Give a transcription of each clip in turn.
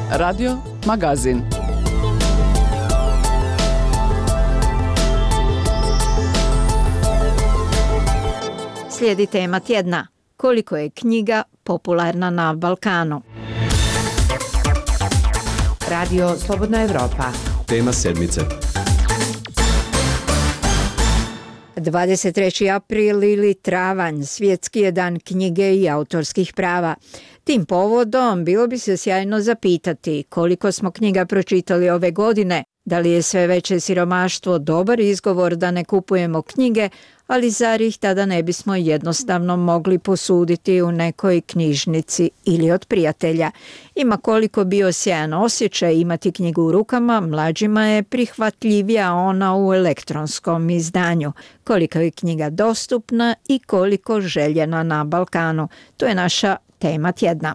Radio Magazin. Slijedi tema tjedna. Koliko je knjiga popularna na Balkanu? Radio Slobodna Evropa. Tema sedmice. 23. april ili travanj, svjetski je dan knjige i autorskih prava. Tim povodom bilo bi se sjajno zapitati koliko smo knjiga pročitali ove godine, da li je sve veće siromaštvo dobar izgovor da ne kupujemo knjige, ali zar ih tada ne bismo jednostavno mogli posuditi u nekoj knjižnici ili od prijatelja. Ima koliko bio sjajan osjećaj imati knjigu u rukama, mlađima je prihvatljivija ona u elektronskom izdanju. Koliko je knjiga dostupna i koliko željena na Balkanu. To je naša tema tjedna.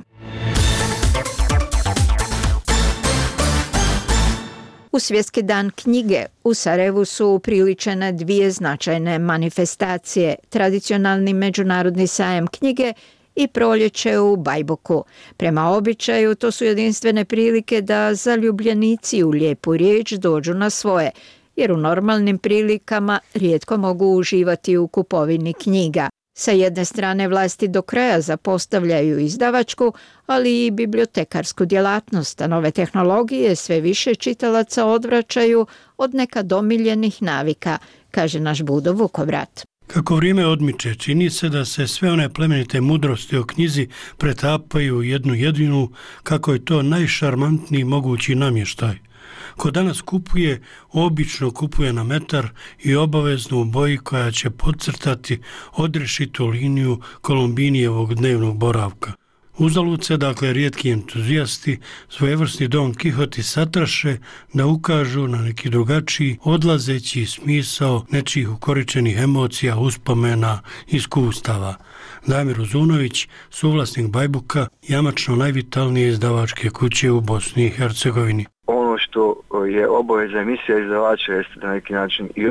U Svjetski dan knjige u Sarajevu su upriličene dvije značajne manifestacije, tradicionalni međunarodni sajam knjige i proljeće u Bajbuku. Prema običaju to su jedinstvene prilike da zaljubljenici u lijepu riječ dođu na svoje, jer u normalnim prilikama rijetko mogu uživati u kupovini knjiga. Sa jedne strane vlasti do kraja zapostavljaju izdavačku, ali i bibliotekarsku djelatnost, a nove tehnologije sve više čitalaca odvraćaju od nekad omiljenih navika, kaže naš Budo Vukovrat. Kako vrijeme odmiče, čini se da se sve one plemenite mudrosti o knjizi pretapaju u jednu jedinu, kako je to najšarmantniji mogući namještaj. Ko danas kupuje, obično kupuje na metar i obavezno u boji koja će podcrtati odrešitu liniju Kolumbinijevog dnevnog boravka. Uzalud se, dakle, rijetki entuzijasti, svojevrsni Don Kihoti satraše da ukažu na neki drugačiji, odlazeći smisao nečijih ukoričenih emocija, uspomena, iskustava. Damir Uzunović, suvlasnik Bajbuka, jamačno najvitalnije izdavačke kuće u Bosni i Hercegovini. Ono što je obaveza emisija izdavača jeste da na neki način i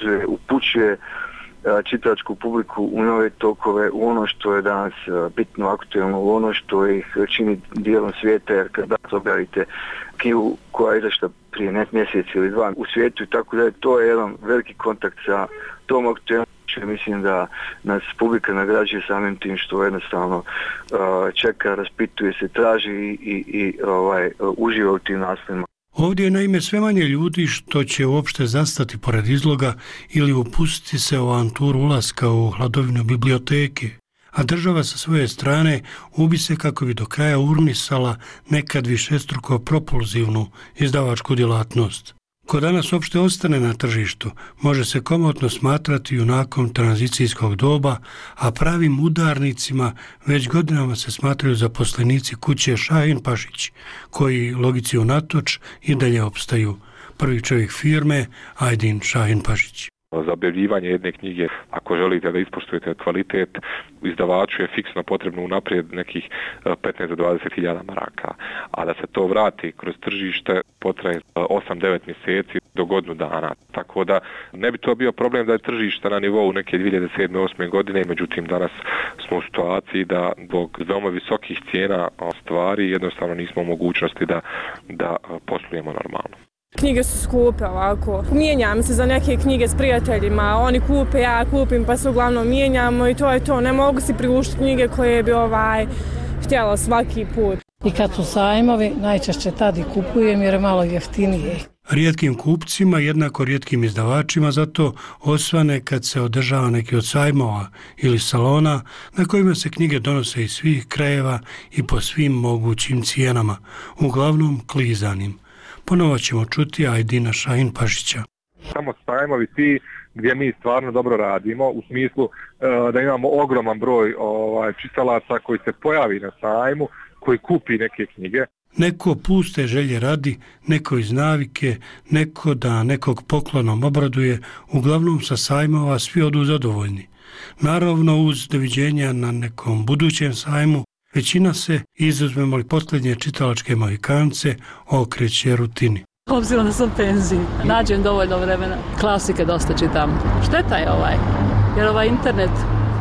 upućuje čitačku publiku u nove tokove, u ono što je danas bitno aktualno, u ono što ih čini dijelom svijeta, jer kad danas objavite knjigu koja je izašla prije mjesec ili dva u svijetu i tako da to je jedan veliki kontakt sa tom aktualnošću. Mislim da nas publika nagrađuje samim tim što jednostavno čeka, raspituje se, traži i uživa u tim naslovima. Ovdje je naime sve manje ljudi što će uopšte zastati pored izloga ili upustiti se u avanturu ulaska u hladovinu biblioteke, a država sa svoje strane ubi se kako bi do kraja urnisala nekad višestruko propulzivnu izdavačku djelatnost. Ko danas uopšte ostane na tržištu, može se komotno smatrati junakom tranzicijskog doba, a pravim udarnicima već godinama se smatraju zaposlenici kuće Šahin Pašić, koji, logici unatoč, i dalje opstaju. Prvi čovjek firme, Ajdin Šahin Pašić. Za objavljivanje jedne knjige, ako želite da ispoštujete kvalitet, izdavaču je fiksno potrebno unaprijed nekih 15 do 20 hiljada maraka, a da se to vrati kroz tržište potraje 8-9 mjeseci do godinu dana. Tako da ne bi to bio problem da je tržište na nivou neke 2007-2008 godine, međutim danas smo u situaciji da zbog veoma visokih cijena stvari jednostavno nismo u mogućnosti da poslujemo normalno. Knjige su skupe ovako. Mijenjam se za neke knjige s prijateljima, oni kupe, ja kupim, pa se uglavnom mijenjamo i to je to. Ne mogu si priuštiti knjige koje bi htjela svaki put. I kad su sajmovi, najčešće tad i kupujem jer je malo jeftinije. Rijetkim kupcima, jednako rijetkim izdavačima, zato osvane kad se održava neki od sajmova ili salona na kojima se knjige donose iz svih krajeva i po svim mogućim cijenama, uglavnom klizanim. Ponovo ćemo čuti Ajdina Šahin Pašića. Samo sajmovi ti gdje mi stvarno dobro radimo, u smislu da imamo ogroman broj čitalaca koji se pojavi na sajmu, koji kupi neke knjige. Neko puste želje radi, neko iz navike, neko da nekog poklonom obraduje, uglavnom sa sajmova svi odu zadovoljni. Naravno, uz doviđenja na nekom budućem sajmu, većina se, izuzmemo li posljednje čitalačke mohikance, okreće rutini. Obzirom da sam penziji, nađem dovoljno vremena. Klasike dosta čitam. Šteta je jer internet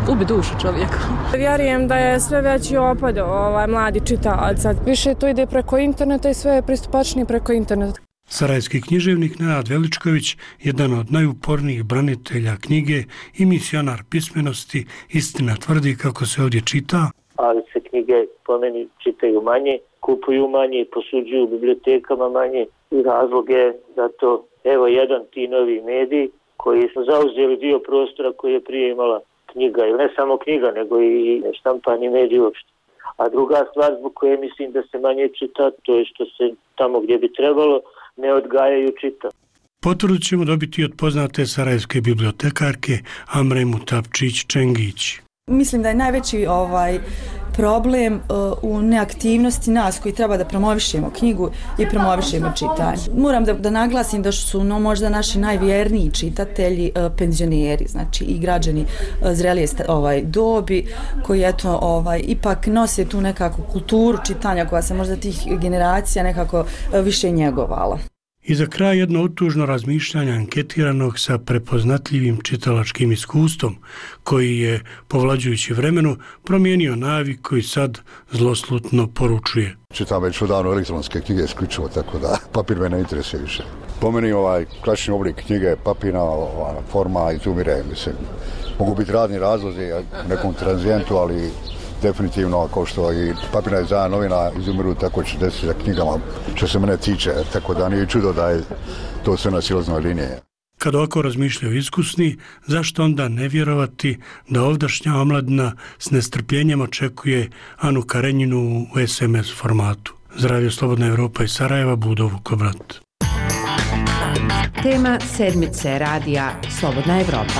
ubi dušu čovjeku. Vjerujem da je sve veći opad mladi čitalaca. Više to ide preko interneta i sve je pristupačnije preko interneta. Sarajevski književnik Nenad Veličković, jedan od najupornijih branitelja knjige i misionar pismenosti, istina tvrdi kako se ovdje čita. Ali se knjige po meni čitaju manje, kupuju manje i posuđuju u bibliotekama manje. I razlog je da to, evo, jedan ti novi mediji koji su zauzeli dio prostora koji je prije imala knjiga, ili ne samo knjiga, nego i štampani mediji uopšte. A druga stvar zbog koje mislim da se manje čita, to je što se tamo gdje bi trebalo ne odgajaju čita. Potvrdu ćemo dobiti od poznate sarajevske bibliotekarke Amre Mutapčić-Čengić. Mislim da je najveći problem u neaktivnosti nas koji treba da promovišemo knjigu i promovišemo čitanje. Moram da naglasim da su možda naši najvjerniji čitatelji penzioneri, znači i građani zrelije dobi koji ipak nose tu nekakvu kulturu čitanja koja se možda tih generacija nekako više njegovala. I za kraj jedno otužno razmišljanje anketiranog sa prepoznatljivim čitalačkim iskustvom, koji je, povlađujući vremenu, promijenio navik koji sad zloslutno poručuje. Čitam već odavno elektronske knjige isključivo, tako da papir me ne interesuje više. Po meni klasični oblik knjige, papirna forma izumire, mislim. Mogu biti razni razlozi u nekom tranzijentu, ali definitivno, kao što i papirna izdanja novina izumiru, tako će desiti za knjigama, što se mene tiče, tako da nije čudo da je to sve na silaznoj liniji. Kad ovako razmišljaju iskusni, zašto onda ne vjerovati da ovdašnja omladina s nestrpljenjem očekuje Anu Karenjinu u SMS formatu? Zdravlje, Slobodna Evropa iz Sarajeva, Budo Vukobrat. Tema sedmice radija Slobodna Evropa.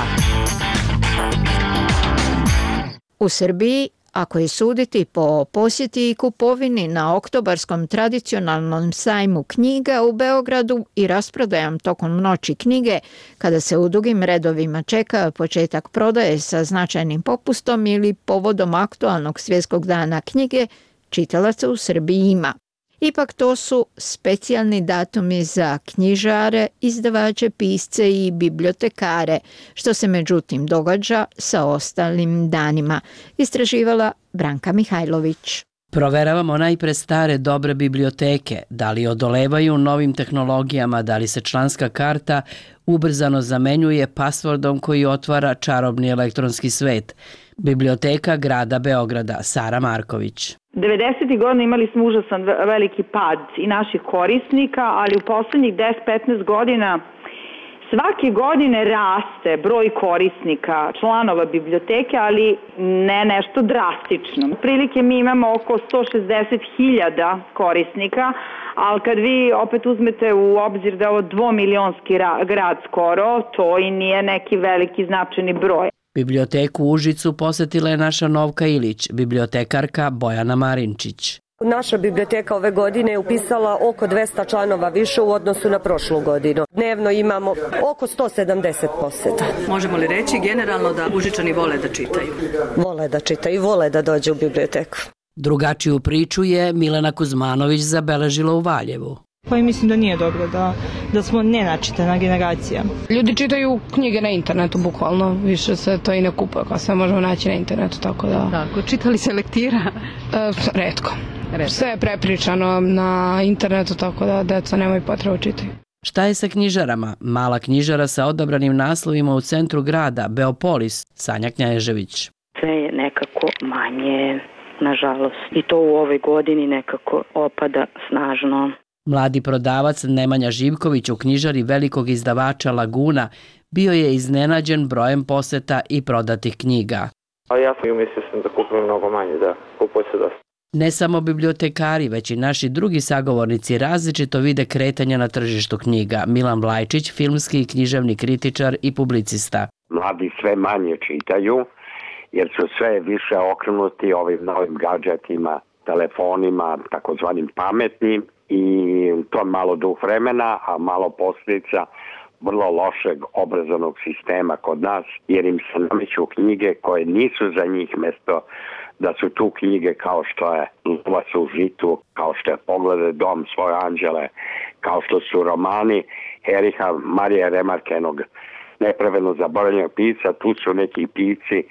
U Srbiji, ako je suditi po posjeti i kupovini na oktobarskom tradicionalnom sajmu knjiga u Beogradu i rasprodajom tokom noći knjige, kada se u dugim redovima čeka početak prodaje sa značajnim popustom ili povodom aktualnog svjetskog dana knjige, čitalaca u Srbiji ima. Ipak to su specijalni datumi za knjižare, izdavače, pisce i bibliotekare, što se međutim događa sa ostalim danima, istraživala Branka Mihajlović. Proveravamo najpre stare dobre biblioteke, da li odolevaju novim tehnologijama, da li se članska karta ubrzano zamenjuje pasvordom koji otvara čarobni elektronski svet. Biblioteka grada Beograda, Sara Marković. 90. godina imali smo užasan veliki pad i naših korisnika, ali u poslednjih 10-15 godina svake godine raste broj korisnika, članova biblioteke, ali ne nešto drastično. Prilike mi imamo oko 160.000 korisnika, ali kad vi opet uzmete u obzir da je ovo 2-milionski grad skoro, to i nije neki veliki značajni broj. Biblioteku u Užicu posjetila je naša Novka Ilić, bibliotekarka Bojana Marinčić. Naša biblioteka ove godine je upisala oko 200 članova više u odnosu na prošlu godinu. Dnevno imamo oko 170 posjeta. Možemo li reći generalno da Užičani vole da čitaju? Vole da čitaju i vole da dođe u biblioteku. Drugačiju priču je Milena Kuzmanović zabeležila u Valjevu. Pa i mislim da nije dobro da smo nenačitana generacija. Ljudi čitaju knjige na internetu, bukvalno. Više se to i ne kupuje, kao sve možemo naći na internetu, tako da... Tako, čitali se lektira? Retko. Sve je prepričano na internetu, tako da deca nemaju potrebu čitaju. Šta je sa knjižarama? Mala knjižara sa odabranim naslovima u centru grada, Beopolis, Sanja Knjažević. Sve je nekako manje, nažalost. I to u ovoj godini nekako opada snažno. Mladi prodavac Nemanja Živković u knjižari velikog izdavača Laguna bio je iznenađen brojem poseta i prodatih knjiga. A ja mislio sam da kupim mnogo manje, da kupuje se dosta. Ne samo bibliotekari, već i naši drugi sagovornici različito vide kretanja na tržištu knjiga. Milan Vlajčić, filmski i književni kritičar i publicista. Mladi sve manje čitaju jer su sve više okrenuti ovim novim gadžetima, telefonima, takozvanim pametnim. I to je malo duh vremena, a malo posljedica vrlo lošeg obrazovnog sistema kod nas, jer im se nameću knjige koje nisu za njih, mjesto da su tu knjige kao što je Lovac u žitu, kao što je Pogledaj dom, Svoje anđele, kao što su romani Eriha Marije Remarkenog, Nepravedno zaboravljenog pisca. Tu su neki pisci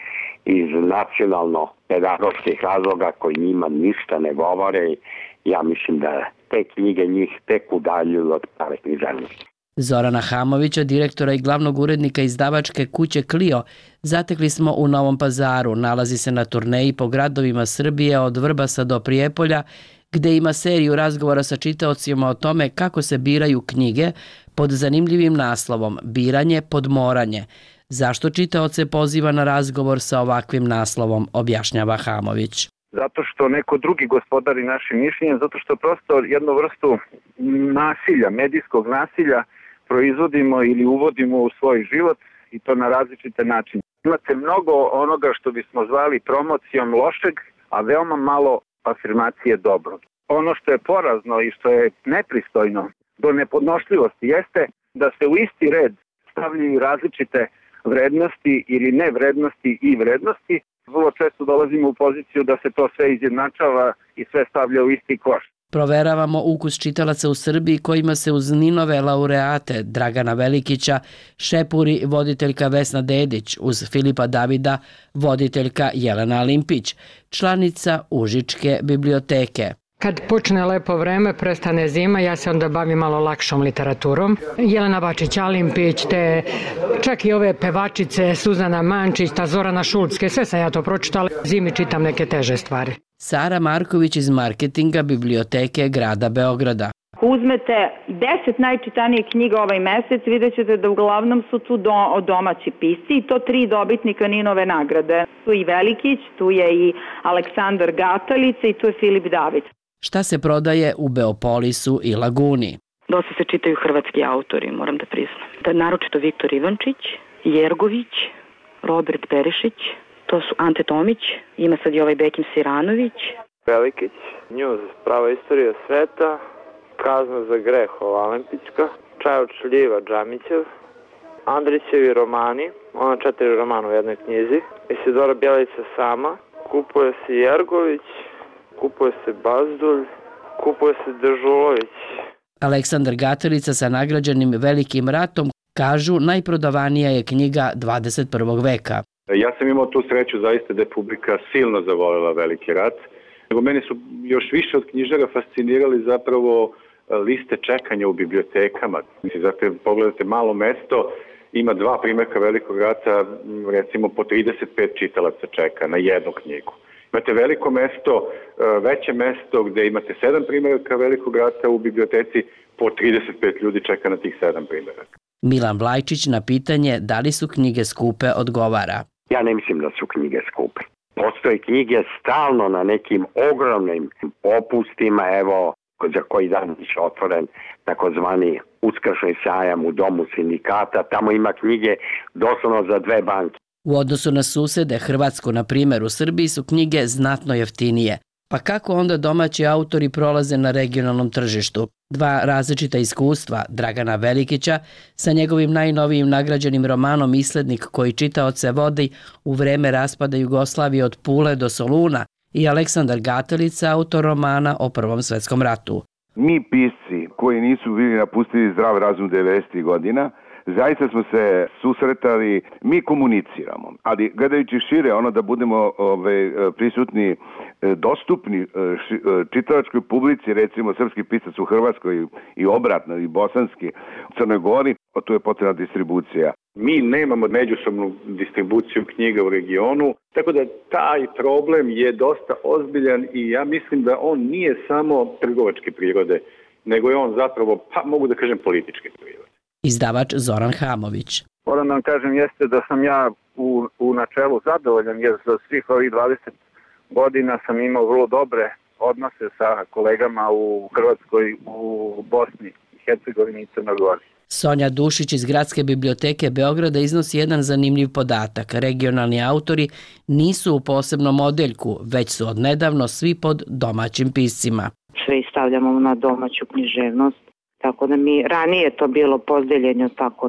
iz nacionalno-pedagoških razloga koji njima ništa ne govore. Ja mislim da te knjige njih tek udaljuju od prave književnosti. Zorana Hamovića, direktora i glavnog urednika izdavačke kuće Clio, zatekli smo u Novom Pazaru. Nalazi se na turneji po gradovima Srbije od Vrbasa do Prijepolja, gde ima seriju razgovora sa čitaocima o tome kako se biraju knjige pod zanimljivim naslovom Biranje podmoranje. Zašto čitaoce poziva na razgovor sa ovakvim naslovom, objašnjava Hamović. Zato što neko drugi gospodari našim mišljenjem, zato što prosto jednu vrstu nasilja, medijskog nasilja proizvodimo ili uvodimo u svoj život i to na različite načine. Imate mnogo onoga što bismo zvali promocijom lošeg, a veoma malo afirmacije dobrog. Ono što je porazno i što je nepristojno do nepodnošljivosti jeste da se u isti red stavljaju različite vrednosti ili nevrednosti i vrednosti. Vrlo često dolazimo u poziciju da se to sve izjednačava i sve stavlja u isti koš. Proveravamo ukus čitalaca u Srbiji kojima se uz Ninove laureate Dragana Velikića šepuri voditeljka Vesna Dedić, uz Filipa Davida voditeljka Jelena Alimpić, članica Užičke biblioteke. Kad počne lepo vreme, prestane zima, ja se onda bavim malo lakšom literaturom. Jelena Bačić-Alimpić, te čak i ove pevačice, Suzana Mančić, ta Zorana Šulcke, sve sam ja to pročitala. Zimi čitam neke teže stvari. Sara Marković iz marketinga biblioteke grada Beograda. Ako uzmete 10 najčitanijih knjiga ovaj mesec, vidjet ćete da uglavnom su tu domaći pisci i to 3 dobitnika Ninove nagrade. Tu je i Velikić, tu je i Aleksandar Gatalica i tu je Filip David. Šta se prodaje u Beopolisu i Laguni? Dosta se čitaju hrvatski autori, moram da priznam. Naročito Viktor Ivančić, Jergović, Robert Perišić, to su Ante Tomić, ima sad i ovaj Bekim Siranović. Velikić, Njuz, prava istorija sveta, Kazna za greh, Alempićka, Čaj od šljiva, Džamićev, Andrićevi romani, ona 4 romana u jednoj knjizi, Isidora Bjelica sama, kupuje se Jergović, kupuje se Bazdulj, kupuje se Dežulović. Aleksandar Gatalica sa nagrađenim Velikim ratom kažu najprodavanija je knjiga 21. veka. Ja sam imao tu sreću zaista da je publika silno zavoljela Veliki rat. Nego meni su još više od knjižara fascinirali zapravo liste čekanja u bibliotekama. Zato pogledate malo mesto, ima 2 primjerka Velikog rata, recimo po 35 čitalaca čeka na jednu knjigu. Imate veliko mesto, veće mesto gdje imate 7 primjerka Velikog rata u biblioteci, po 35 ljudi čeka na tih 7 primjeraka. Milan Vlajčić na pitanje da li su knjige skupe odgovara. Ja ne mislim da su knjige skupe. Postoje knjige stalno na nekim ogromnim popustima, evo za koji dan je otvoren takozvani uskršnji sajam u domu sindikata, tamo ima knjige doslovno za 2 banke. U odnosu na susede, Hrvatsku na primjer, u Srbiji su knjige znatno jeftinije. Pa kako onda domaći autori prolaze na regionalnom tržištu? 2 različita iskustva Dragana Velikića sa njegovim najnovijim nagrađenim romanom Islednik koji čitaoce vodi u vreme raspada Jugoslavije od Pule do Soluna i Aleksandar Gatalica, autor romana o Prvom svetskom ratu. Mi pisci koji nisu bili napustili zdrav razum 90. godina, zaista smo se susretali, mi komuniciramo, ali gledajući šire, ono da budemo prisutni, dostupni čitalačkoj publici, recimo srpski pisac u Hrvatskoj i obratno, i bosanski u Crnoj Gori, tu je potrebna distribucija. Mi nemamo međusobnu distribuciju knjiga u regionu, tako da taj problem je dosta ozbiljan i ja mislim da on nije samo trgovačke prirode, nego je on zapravo, pa mogu da kažem, političke prirode. Izdavač Zoran Hamović. Moram da vam kažem jeste da sam ja u načelu zadovoljan jer za svih ovih 20 godina sam imao vrlo dobre odnose sa kolegama u Hrvatskoj, u Bosni i Hercegovini i Crnoj Gori. Sonja Dušić iz Gradske biblioteke Beograda iznosi jedan zanimljiv podatak. Regionalni autori nisu u posebnom odeljku, već su odnedavno svi pod domaćim piscima. Sve stavljamo na domaću književnost. Tako da mi ranije to bilo podeljenje tako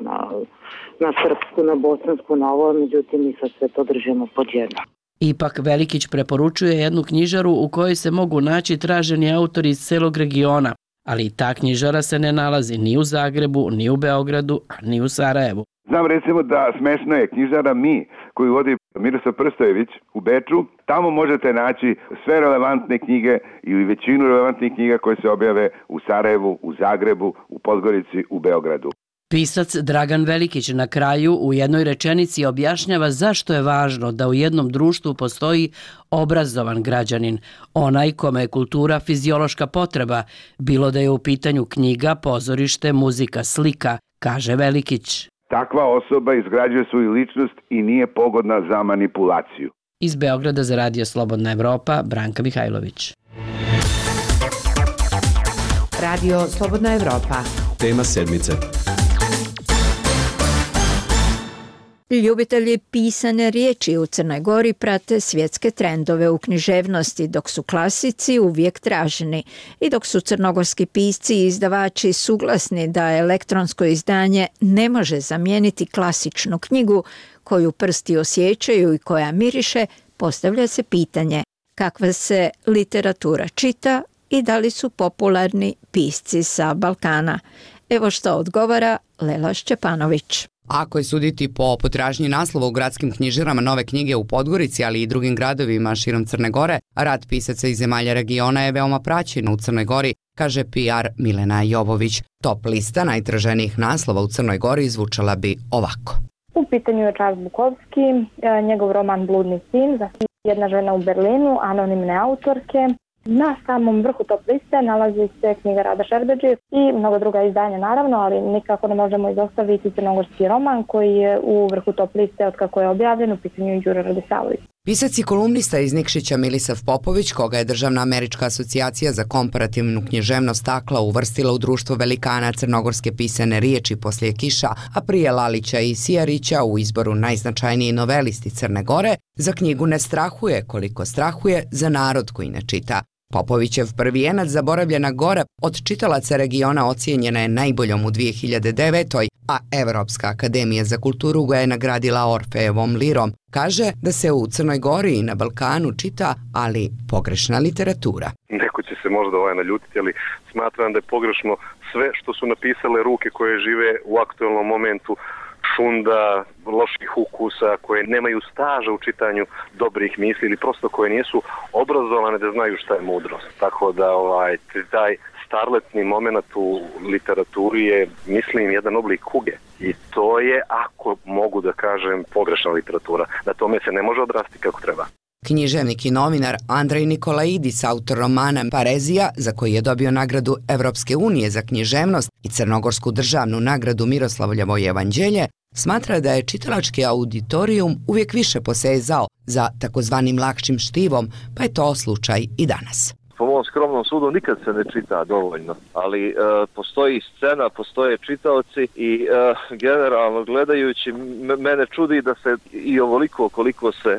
na srpsku, na bosansku, na ovo, međutim mi sad sve to držimo pod jedno. Ipak Velikić preporučuje jednu knjižaru u kojoj se mogu naći traženi autori iz celog regiona, ali i ta knjižara se ne nalazi ni u Zagrebu, ni u Beogradu, a ni u Sarajevu. Znam recimo da smešno je knjižara Mi, koju vodi Miroslav Prstojević u Beču. Tamo možete naći sve relevantne knjige ili većinu relevantnih knjiga koje se objave u Sarajevu, u Zagrebu, u Podgorici, u Beogradu. Pisac Dragan Velikić na kraju u jednoj rečenici objašnjava zašto je važno da u jednom društvu postoji obrazovan građanin, onaj kome je kultura fiziološka potreba, bilo da je u pitanju knjiga, pozorište, muzika, slika, kaže Velikić. Takva osoba izgrađuje svoju ličnost i nije pogodna za manipulaciju. Iz Beograda za Radio Slobodna Evropa, Branka Mihajlović. Radio Slobodna Evropa. Tema sedmice. Ljubitelji pisane riječi u Crnoj Gori prate svjetske trendove u književnosti, dok su klasici uvijek traženi i dok su crnogorski pisci i izdavači suglasni da elektronsko izdanje ne može zamijeniti klasičnu knjigu koju prsti osjećaju i koja miriše, postavlja se pitanje kakva se literatura čita i da li su popularni pisci sa Balkana. Evo što odgovara Lela Šćepanović. Ako je suditi po potražnji naslova u gradskim knjižarama, nove knjige u Podgorici, ali i drugim gradovima širom Crne Gore, rad pisaca iz zemalja regiona je veoma praćen u Crnoj Gori, kaže PR Milena Jovović. Top lista najtraženijih naslova u Crnoj Gori zvučala bi ovako. U pitanju je Charles Bukowski, njegov roman Bludni sin, Jedna žena u Berlinu, anonimne autorke. Na samom vrhu top liste nalazi se knjiga Rada Šerbedži i mnogo druga izdanja naravno, ali nikako ne možemo izostaviti crnogorski roman koji je u vrhu top liste od kako je objavljen, u pitanju je Đura Radisavljević. Pisac i kolumnista iz Nikšića Milisav Popović, koga je Državna američka asocijacija za komparativnu književnost Takla uvrstila u društvo velikana crnogorske pisane riječi poslije Kiša, a prije Lalića i Sijarića u izboru najznačajniji novelisti Crne Gore, za knjigu ne strahuje koliko strahuje za narod koji ne čita. Popovićev prvijenac Zaboravljena gora od čitalaca regiona ocijenjena je najboljom u 2009. a Evropska akademija za kulturu ga je nagradila Orfejevom lirom. Kaže da se u Crnoj Gori i na Balkanu čita, ali pogrešna literatura. Neko će se možda naljutiti, ali smatram da je pogrešno sve što su napisale ruke koje žive u aktualnom momentu, šunda, loših ukusa, koje nemaju staža u čitanju dobrih misli ili prosto koje nisu obrazovane da znaju šta je mudrost. Tako da taj starletni moment u literaturi je, mislim, jedan oblik kuge. I to je, ako mogu da kažem, pogrešna literatura. Na tome se ne može odrasti kako treba. Književnik i novinar Andrej Nikolaidis, autor romana Parezija, za koji je dobio nagradu Evropske unije za književnost i Crnogorsku državnu nagradu Miroslavljevo evanđelje, smatra da je čitalački auditorijum uvijek više posezao za takozvanim lakšim štivom, pa je to slučaj i danas. Po mom skromnom sudu nikad se ne čita dovoljno, ali postoji scena, postoje čitaoci i generalno gledajući mene čudi da se i ovoliko koliko se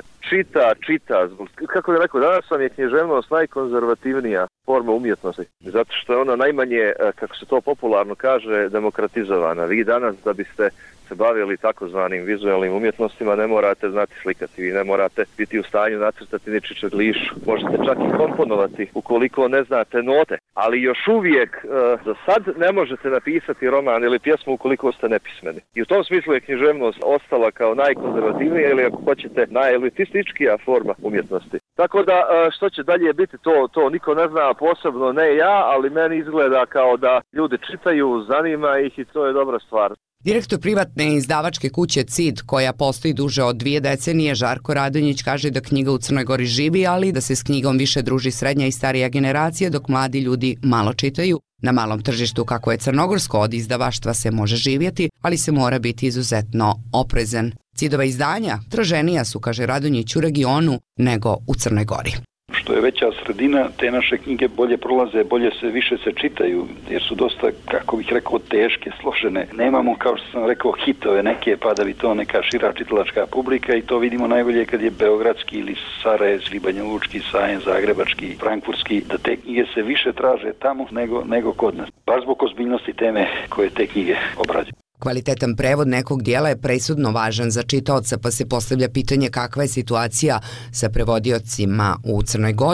čita. Kako bih rekao, danas vam je književnost najkonzervativnija forma umjetnosti, zato što je ona najmanje, kako se to popularno kaže, demokratizovana. Vi danas da biste se bavili takozvanim vizualnim umjetnostima ne morate znati slikati, vi ne morate biti u stanju nacrtati ničičeg lišu. Možete čak i komponovati ukoliko ne znate note, ali još uvijek za sad ne možete napisati roman ili pjesmu ukoliko ste nepismeni. I u tom smislu je književnost ostala kao najkonzervativnija ili ako hoćete najelitističkija forma umjetnosti. Tako da što će dalje biti to niko ne zna, posebno ne ja, ali meni izgleda kao da ljudi čitaju, zanima ih i to je dobra stvar. Direktor privatne izdavačke kuće CID, koja postoji duže od 2 decenije, Žarko Radonjić, kaže da knjiga u Crnoj Gori živi, ali da se s knjigom više druži srednja i starija generacija, dok mladi ljudi malo čitaju. Na malom tržištu kako je crnogorsko od izdavaštva se može živjeti, ali se mora biti izuzetno oprezan. CID-ova izdanja traženija su, kaže Radonjić, u regionu nego u Crnoj Gori. Što je veća sredina, te naše knjige bolje prolaze, više se čitaju, jer su dosta, kako bih rekao, teške, složene. Nemamo, kao što sam rekao, hitove neke, pa da bi to neka šira čitalačka publika i to vidimo najbolje kad je beogradski ili sarajevski, banjalučki, sajen, zagrebački, frankfurtski, da te knjige se više traže tamo nego kod nas. Baš zbog ozbiljnosti teme koje te knjige obrađuju. Kvalitetan prevod nekog dijela je presudno važan za čitaoca, pa se postavlja pitanje kakva je situacija sa prevodiocima u Crnoj Gori.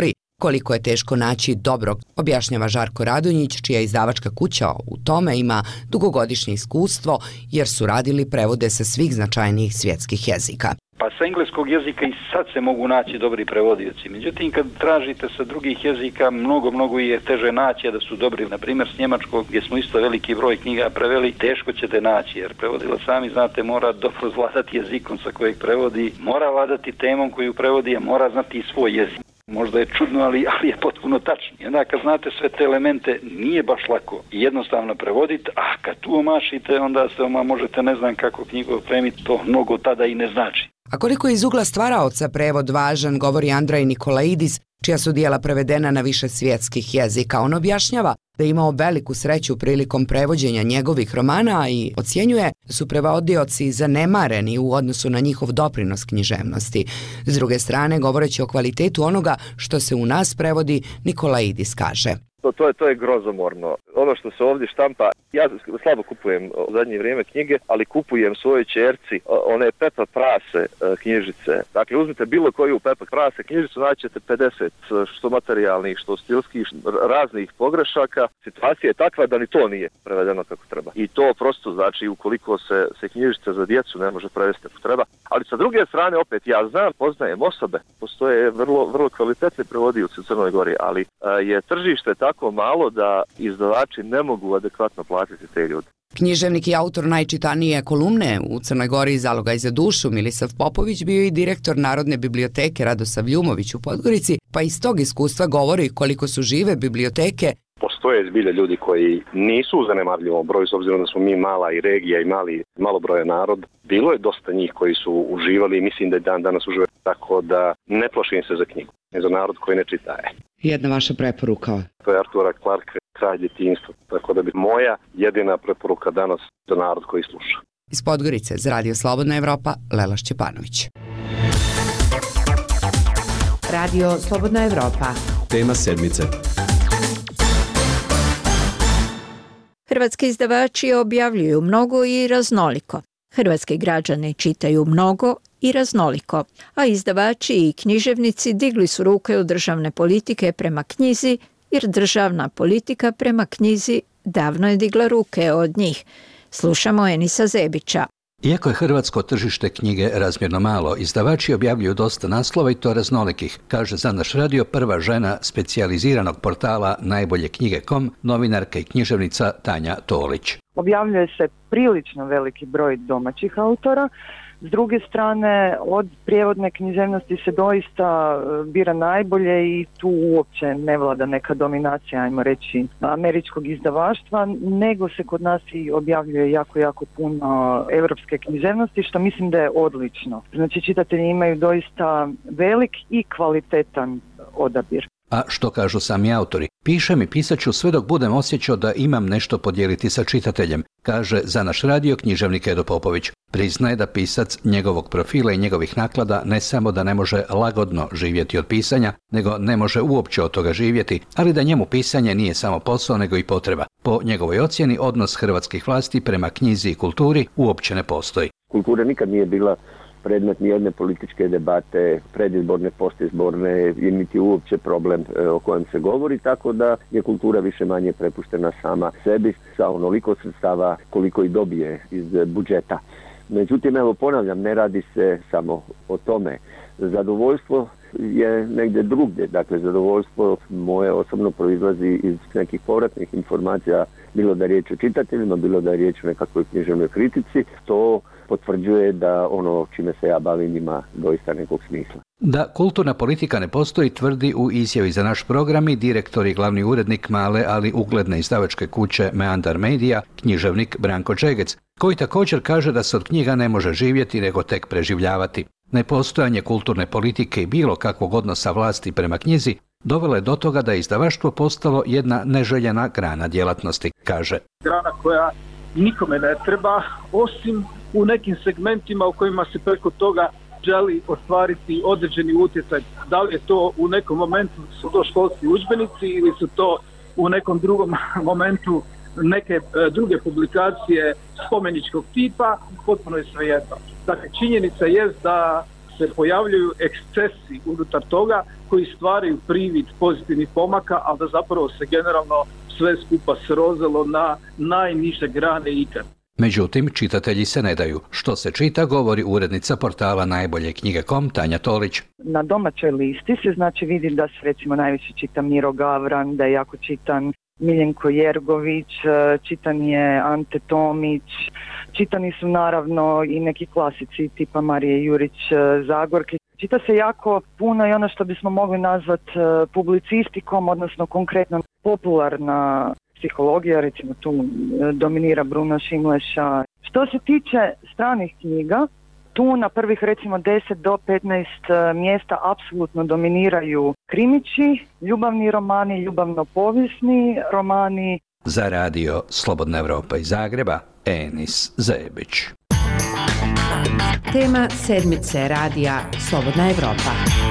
koliko je teško naći dobrog, objašnjava Žarko Radonjić, čija izdavačka kuća u tome ima dugogodišnje iskustvo jer su radili prevode sa svih značajnijih svjetskih jezika. Pa sa engleskog jezika i sad se mogu naći dobri prevodioci. Međutim, kad tražite sa drugih jezika, mnogo je teže naći, a da su dobri. Na primjer, s njemačkog, gdje smo isto veliki broj knjiga preveli, teško ćete naći, jer prevodila sami, znate, mora dobro vladati jezikom sa kojeg prevodi, mora vladati temom koju prevodi, a mora znati i svoj jezik. Možda je čudno, ali je potpuno tačno. I onda kad znate sve te elemente, nije baš lako i jednostavno prevoditi, a kad tu omašite, onda se možete ne znam kako knjigu opremiti, to mnogo tada i ne znači. A koliko je iz ugla stvaraoca prevod važan, govori Andraj Nikolaidis, čija su dijela prevedena na više svjetskih jezika. On objašnjava da je imao veliku sreću prilikom prevođenja njegovih romana i ocjenjuje da su prevodioci zanemareni u odnosu na njihov doprinos književnosti. S druge strane, govoreći o kvalitetu onoga što se u nas prevodi, Nikolaidis kaže: To je grozomorno. Ono što se ovdje štampa, ja slabo kupujem u zadnje vrijeme knjige, ali kupujem svojoj ćerci one Pepa Prase knjižice. Dakle, uzmite bilo koju Pepa Prase knjižicu, naćete 50, što materijalnih, što stilskih, raznih pogrešaka. Situacija je takva da ni to nije prevedeno kako treba. I to prosto znači ukoliko se knjižica za djecu ne može prevesti kako treba. Ali sa druge strane, opet, ja poznajem osobe, postoje vrlo kvalitetni prevodioci u Crnoj Gori, ali je tržište tako malo da izdavači ne mogu adekvatno platiti te ljude. Književnik i autor najčitanije kolumne u Crnoj Gori Zalogaj za dušu Milisav Popović bio i direktor Narodne biblioteke Radosav Ljumović u Podgorici, pa iz tog iskustva govori koliko su žive biblioteke. Postoje zbilja ljudi koji nisu u zanemarljivom broju, s obzirom da smo mi mala i regija i malo broja narod. Bilo je dosta njih koji su uživali i mislim da je dan danas uživaju, tako da ne plašim se za knjigu, ne za narod koji ne čitaje. Jedna vaša preporuka? To je Artura Clarke, Kralj djetinjstva, tako da bi moja jedina preporuka danas za narod koji sluša. Iz Podgorice za Radio Slobodna Evropa, Lela Šćepanović. Radio Slobodna Evropa. Tema sedmice. Hrvatski izdavači objavljuju mnogo i raznoliko. Hrvatski građani čitaju mnogo i raznoliko, a izdavači i književnici digli su ruke od državne politike prema knjizi, jer državna politika prema knjizi davno je digla ruke od njih. Slušamo Enisa Zebića. Iako je hrvatsko tržište knjige razmjerno malo, izdavači objavljuju dosta naslova i to raznolikih, kaže za naš radio prva žena specijaliziranog portala Najbolje knjige.com, novinarka i književnica Tanja Tolić. Objavljuje se prilično veliki broj domaćih autora. S druge strane, od prijevodne književnosti se doista bira najbolje i tu uopće ne vlada neka dominacija, ajmo reći, američkog izdavaštva, nego se kod nas i objavljuje jako puno europske književnosti, što mislim da je odlično. Znači, čitatelji imaju doista velik i kvalitetan odabir. A što kažu sami autori? Pišem i pisat ću sve dok budem osjećao da imam nešto podijeliti sa čitateljem, kaže za naš radio književnik Edo Popović. Priznaje da pisac njegovog profila i njegovih naklada ne samo da ne može lagodno živjeti od pisanja, nego ne može uopće od toga živjeti, ali da njemu pisanje nije samo posao nego i potreba. Po njegovoj ocjeni, odnos hrvatskih vlasti prema knjizi i kulturi uopće ne postoji. Kultura nikad nije bila predmet nijedne političke debate, predizborne, postizborne, niti uopće problem o kojem se govori, tako da je kultura više manje prepuštena sama sebi sa onoliko sredstava koliko i dobije iz budžeta. Međutim, evo ponavljam, ne radi se samo o tome. Zadovoljstvo je negdje drugdje, dakle zadovoljstvo moje osobno proizlazi iz nekih povratnih informacija, bilo da je riječ o čitateljima, bilo da je riječ o nekakvoj književnoj kritici, to potvrđuje da ono čime se ja bavim ima doista nekog smisla. Da kulturna politika ne postoji, tvrdi u izjavi za naš program i direktor i glavni urednik male, ali ugledne izdavačke kuće Meandar Media, književnik Branko Čegec, koji također kaže da se od knjiga ne može živjeti nego tek preživljavati. Nepostojanje kulturne politike i bilo kakvog odnosa vlasti prema knjizi dovelo je do toga da je izdavaštvo postalo jedna neželjena grana djelatnosti, kaže. Grana koja nikome ne treba, osim u nekim segmentima u kojima se preko toga želi ostvariti određeni utjecaj. Da li je to u nekom momentu su to školski udžbenici ili su to u nekom drugom momentu neke druge publikacije spomeničkog tipa, potpuno je svejedno. Dakle, činjenica je da se pojavljuju ekscesi unutar toga koji stvaraju privid pozitivnih pomaka, ali da zapravo se generalno sve skupa srozalo na najniže grane ikad. Međutim, čitatelji se ne daju. Što se čita, govori urednica portala Najbolje knjige.com Tanja Tolić. Na domaćoj listi se znači vidi da se recimo najviše čita Miro Gavran, da je jako čitan Miljenko Jergović, čitan je Ante Tomić, čitani su naravno i neki klasici tipa Marije Jurić Zagorke. Čita se jako puno i ono što bismo mogli nazvati publicistikom, odnosno konkretno popularna psihologija, recimo tu dominira Bruno Šimleša. Što se tiče stranih knjiga, tu na prvih recimo 10 do 15 mjesta apsolutno dominiraju krimići, ljubavni romani, ljubavno-povijesni romani. Za radio Slobodna Evropa iz Zagreba, Enis Zebić. Tema sedmice radija Slobodna Evropa.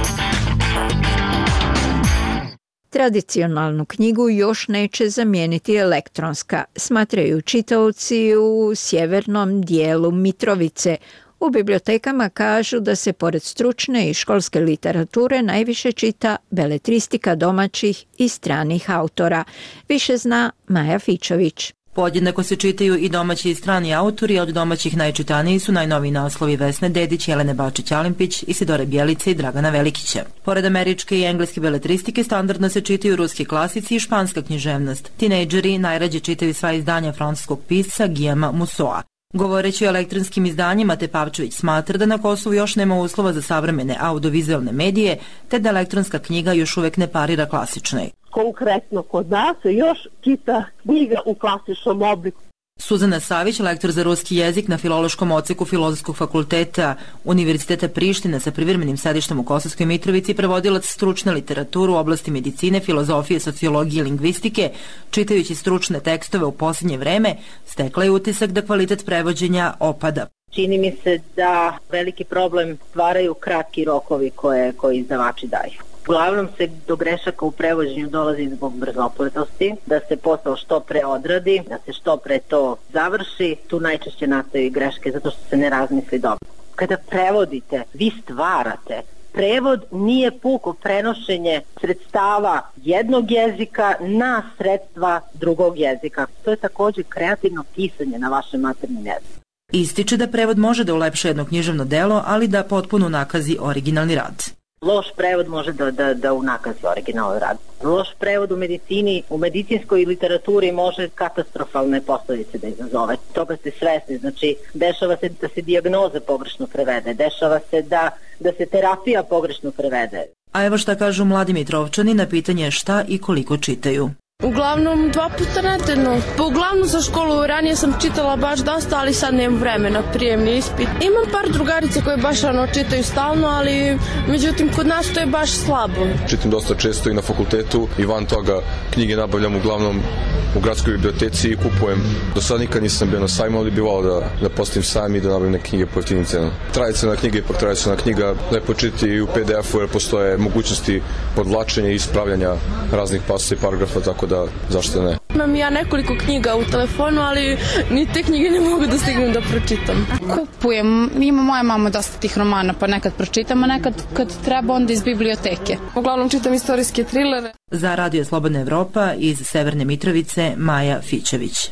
Tradicionalnu knjigu još neće zamijeniti elektronska, smatraju čitaoci u sjevernom dijelu Mitrovice. U bibliotekama kažu da se pored stručne i školske literature najviše čita beletristika domaćih i stranih autora. Više zna Maja Fičović. Podjednako se čitaju i domaći i strani autori, od domaćih najčitaniji su najnoviji naslovi Vesne Dedić, Jelene Bačić-Alimpić, Isidore Bjelice i Dragana Velikića. Pored američke i engleske beletristike standardno se čitaju ruski klasici i španska književnost. Tinejdžeri najrađe čitaju sva izdanja francuskog pisca Guillauma Mussoa. Govoreći o elektronskim izdanjima, Tepavčević smatra da na Kosovu još nema uslova za savremene audiovizualne medije, te da elektronska knjiga još uvek ne parira klasičnoj. Konkretno kod nas se još čita knjiga u klasičnom obliku. Suzana Savić, lektor za ruski jezik na Filološkom odseku Filozofskog fakulteta Univerziteta Priština sa privremenim sedištem u Kosovskoj Mitrovici, prevodilac stručne literature u oblasti medicine, filozofije, sociologije i lingvistike, čitajući stručne tekstove u posljednje vreme, stekla je utisak da kvalitet prevođenja opada. Čini mi se da veliki problem stvaraju kratki rokovi koje izdavači daju. Uglavnom se do grešaka u prevođenju dolazi zbog brzopletosti, da se posao što pre odradi, da se što pre to završi, tu najčešće nastaju greške zato što se ne razmisli dobro. Kada prevodite, vi stvarate. Prevod nije puko prenošenje sredstava jednog jezika na sredstva drugog jezika. To je također kreativno pisanje na vašem maternjem jeziku. Ističe da prevod može da ulepša jedno književno delo, ali da potpuno unakazi originalni rad. Loš prevod može da unakazi originalni rad. Loš prevod u medicini, u medicinskoj literaturi može katastrofalne posljedice da izazove. Toga ste svesni, znači dešava se da se dijagnoza pogrešno prevede, dešava se da se terapija pogrešno prevede. A evo šta kažu mladi Mitrovčani na pitanje šta i koliko čitaju. Uglavnom 2 puta nedeljno. Pa uglavnom za školu ranije sam čitala baš dosta, ali sad nemam vremena, prijemni ispit. Imam par drugarica koje baš čitaju stalno, ali međutim kod nas to je baš slabo. Čitam dosta često i na fakultetu i van toga knjige nabavljam uglavnom u gradskoj biblioteci i kupujem. Do sad nikad nisam bio na sajmu, ali bih volao da postavim sajam i da nabavim neke knjige po jeftinim cenama. Tradicionalna knjiga ipak tradicionalna knjiga, lepo čitati i u PDF-u jer postoje mogućnosti podvlačenja i ispravljanja raznih pasa i paragrafa, tako da zašto ne. Imam ja nekoliko knjiga u telefonu, ali ni te knjige ne mogu da stignem da pročitam. Kupujem, ima moja mama dosta tih romana, pa nekad pročitam, a nekad kad treba onda iz biblioteke. Uglavnom čitam istorijske trilere. Za Radio Slobodna Evropa iz Severne Mitrovice, Maja Fičević.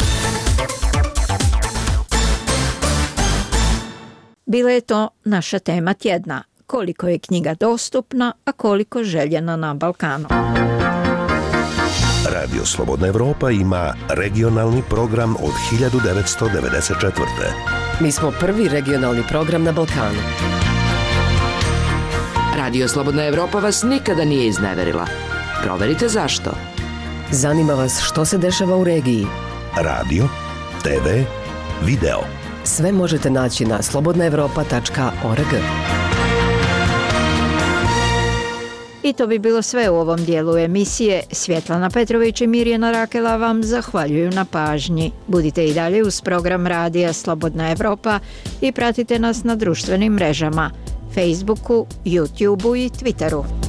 Bila je to naša tema tjedna. Koliko je knjiga dostupna, a koliko željena na Balkanu. Radio Slobodna Evropa ima regionalni program od 1994. Mi smo prvi regionalni program na Balkanu. Radio Slobodna Evropa vas nikada nije izneverila. Proverite zašto. Zanima vas što se dešava u regiji. Radio, TV, video. Sve možete naći na slobodnaevropa.org. I to bi bilo sve u ovom dijelu emisije. Svjetlana Petrović i Mirjana Rakela vam zahvaljuju na pažnji. Budite i dalje uz program Radija Slobodna Evropa i pratite nas na društvenim mrežama, Facebooku, YouTubeu i Twitteru.